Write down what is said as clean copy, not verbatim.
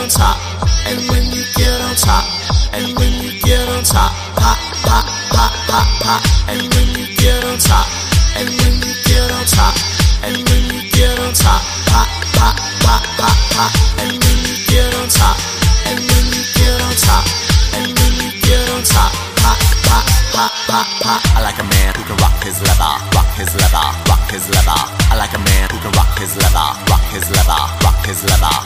on top, and when you get on top, and when you get on top, pop, pop, pop, pop, pop, and when you get on top, and when you get on top, and when you get on top, pop, pop, pop, pop, pop, and when you get on top, and when you get on top, and when you get on top, pop, pop, pop, pop, pop. I like a man who can rock his leather, rock his leather, rock his leather. I like a man who can rock his leather, rock his leather, rock his leather.